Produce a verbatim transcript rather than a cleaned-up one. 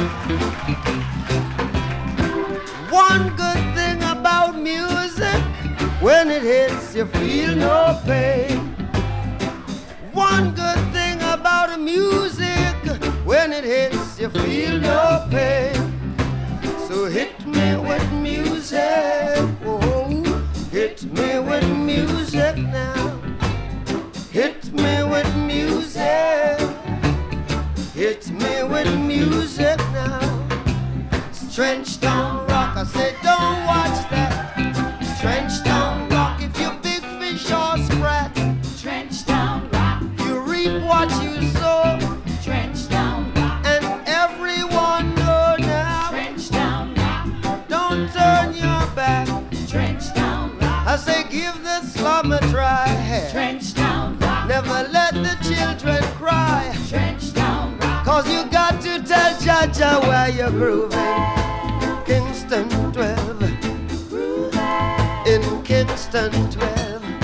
One good thing about music, when it hits you feel no pain. One good thing about music, when it hits you feel no pain. So hit me with music, oh, hit me with music now. Hit me with music, hit me with music now. Trench down rock, I said don't watch that. Trench down rock, if you big fish or sprat. Trench down rock, You reap what you sow, trench down rock, and everyone know now. trench down rock, Don't turn your back. trench down rock, I say give the slum a try. trench down rock, Never let the children cry. trench down rock. Cause you got to tell Jaja where you're grooving. Kingston twelve, in Kingston twelve.